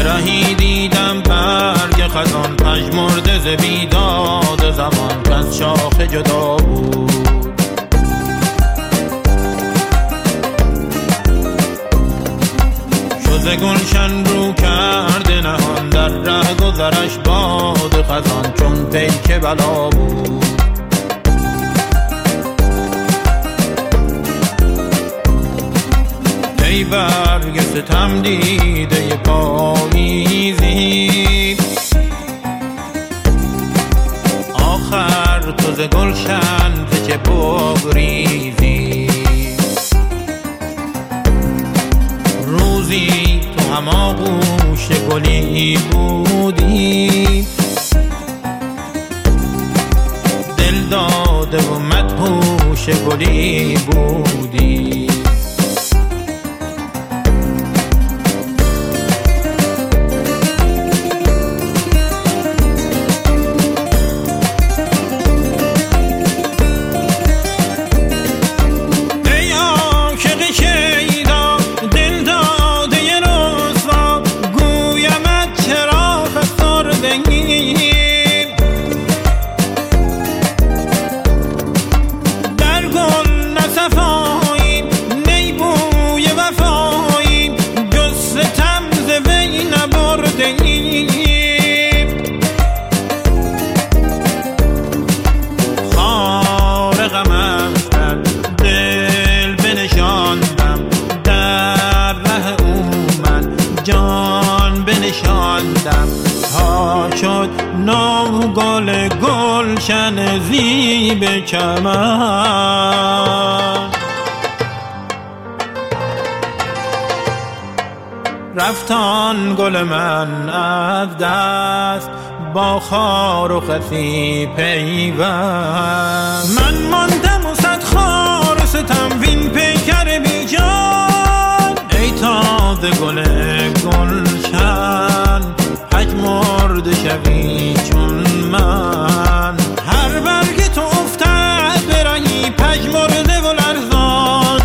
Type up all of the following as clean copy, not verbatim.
برهی دیدم برگ خزان پژمرده ز بیداد زمان کز شاخه جدا بود. ز گلشن رو کرده نهان در ره گذرش باد خزان چون پیک بلا بود. ای برگ ستم دیده پاییزی آخر تو ز گلشن ز چه بگریزی. روزی تو هم آغوش گلی بودی دل داده و مدهوش گلی بودی. جان بنشاندم تا شد نو گل گلشن زیب چمن. رفتان گل من از دست با خار و خسی پیوست. من ماندم و صد خار ستم وین پیکر بی جان. ای تازه گل گلشن پژمرده شوی چون من. هر برگ تو افتد برهی پژمرده و لرزان.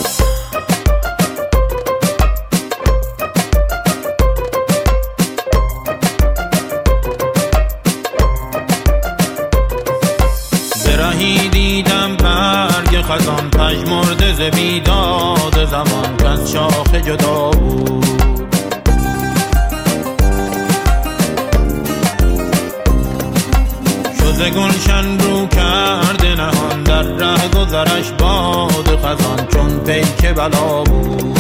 برهی دیدم برگ خزان پژمرده ز بیداد زمان کز شاخه جدا بود. ز گلشن رو کرده نهان در ره گذرش باد خزان چون پیک بلا بود.